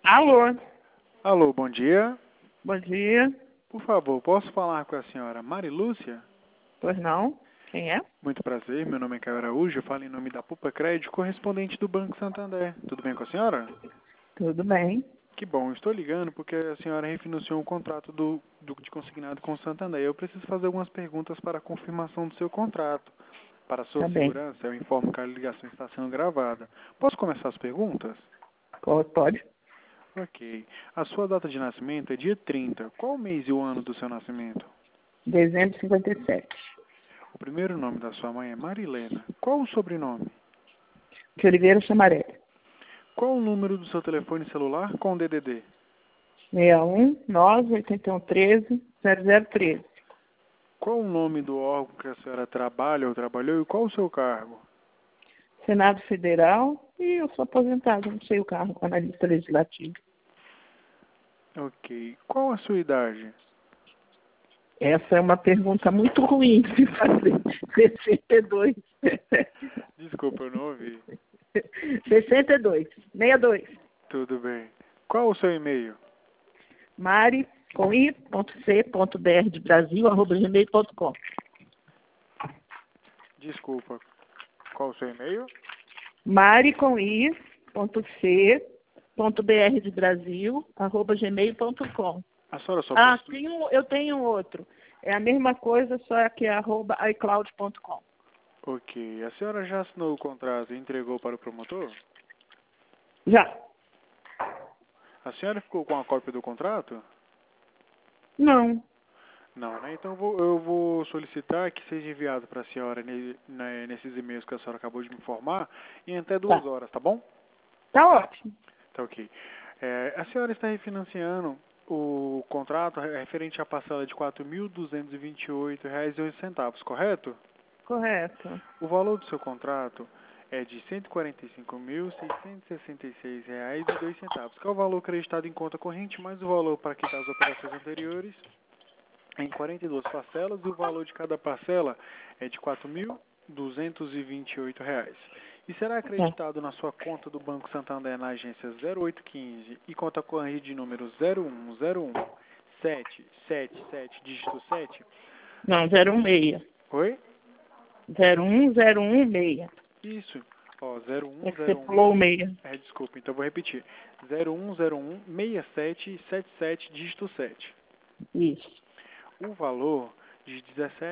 Alô, Alô, bom dia. bom dia. Por favor, posso falar com a senhora Marilúcia? Pois não? Quem é? Muito prazer, meu nome é Caio Araújo, eu falo em nome da Pupa Crédito, correspondente do Banco Santander. Tudo bem com a senhora? Tudo bem. Que bom, estou ligando porque a senhora refinanciou um contrato de consignado com o Santander. Eu preciso fazer algumas perguntas para a confirmação do seu contrato. Para a sua Tá bem. segurança, eu informo que a ligação está sendo gravada. Posso começar as perguntas? Pode? Ok. A sua data de nascimento é dia 30. Qual o mês e o ano do seu nascimento? Dezembro de 57. O primeiro nome da sua mãe é Marilena. Qual o sobrenome? De Oliveira Chamaré. Qual o número do seu telefone celular com DDD? 61 981 13 0013. Qual o nome do órgão que a senhora trabalha ou trabalhou e qual o seu cargo? Senado Federal e eu sou aposentado, não sei o cargo, analista legislativo. Ok. Qual a sua idade? Essa é uma pergunta muito ruim de se fazer. 62. Desculpa, eu não ouvi. 62. 62. Tudo bem. Qual o seu e-mail? Mari com i.c.br de Brasil, @gmail.com. Desculpa. Qual o seu e-mail? Mari com i.c.br de Brasil, @gmail.com. A senhora só Ah, possui... eu tenho outro. É a mesma coisa, só que é @icloud.com. Ok. A senhora já assinou o contrato e entregou para o promotor? Já. A senhora ficou com a cópia do contrato? Não. Não, né? Então eu vou solicitar que seja enviado para a senhora nesses e-mails que a senhora acabou de me informar em até 2 horas, tá bom? Tá ótimo. Tá ok. A senhora está refinanciando o contrato referente à parcela de R$ 4.228,08, correto? Correto. O valor do seu contrato é de R$ 145.666,02, que é o valor acreditado em conta corrente, mais o valor para quitar as operações anteriores, em 42 parcelas, e o valor de cada parcela é de R$ 4.228. E será É. acreditado na sua conta do Banco Santander na agência 0815 e conta corrente de número 0101777, dígito 7? Não, 016. Oi? 01016. Isso. Ó, É que você pulou o 0101. meia. Desculpa, então vou repetir. 01016777, dígito 7. Isso. O valor de R$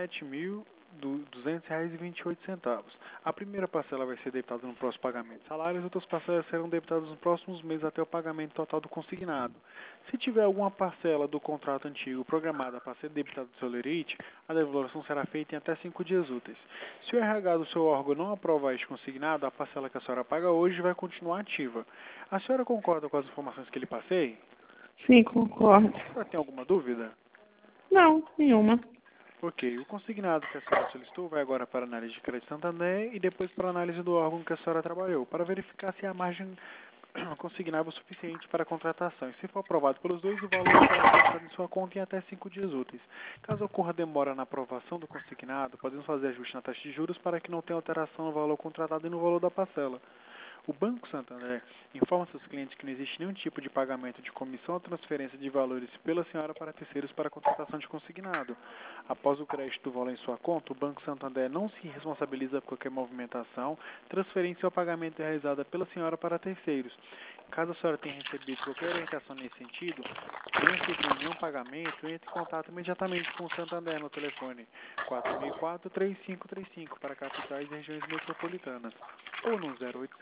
17.200,28. A primeira parcela vai ser debitada no próximo pagamento de salário, as outras parcelas serão debitadas nos próximos meses até o pagamento total do consignado. Se tiver alguma parcela do contrato antigo programada para ser debitada do seu lerite, a devolução será feita em até 5 dias úteis. Se o RH do seu órgão não aprovar este consignado, a parcela que a senhora paga hoje vai continuar ativa. A senhora concorda com as informações que lhe passei? Sim, concordo. A senhora tem alguma dúvida? Não, nenhuma. Ok, o consignado que a senhora solicitou vai agora para a análise de crédito Santander e depois para a análise do órgão que a senhora trabalhou, para verificar se a margem consignável é suficiente para a contratação. E se for aprovado pelos dois, o valor será acreditado em sua conta em até 5 dias úteis. Caso ocorra demora na aprovação do consignado, podemos fazer ajuste na taxa de juros para que não tenha alteração no valor contratado e no valor da parcela. O Banco Santander informa seus clientes que não existe nenhum tipo de pagamento de comissão ou transferência de valores pela senhora para terceiros para a contratação de consignado. Após o crédito do valor em sua conta, o Banco Santander não se responsabiliza por qualquer movimentação, transferência ou pagamento realizada pela senhora para terceiros. Caso a senhora tenha recebido qualquer orientação nesse sentido, não efetue nenhum pagamento, entre em contato imediatamente com o Santander no telefone 4004-3535 para capitais e regiões metropolitanas, ou no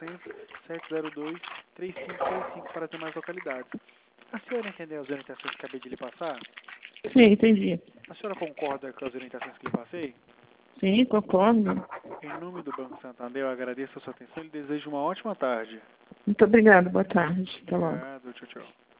0800-702-3535 para as demais localidades. A senhora entendeu as orientações que acabei de lhe passar? Sim, entendi. A senhora concorda com as orientações que lhe passei? Sim, concordo. Em nome do Banco Santander, eu agradeço a sua atenção e lhe desejo uma ótima tarde. Muito obrigada. Boa tarde. Até logo. Obrigado, tchau, tchau.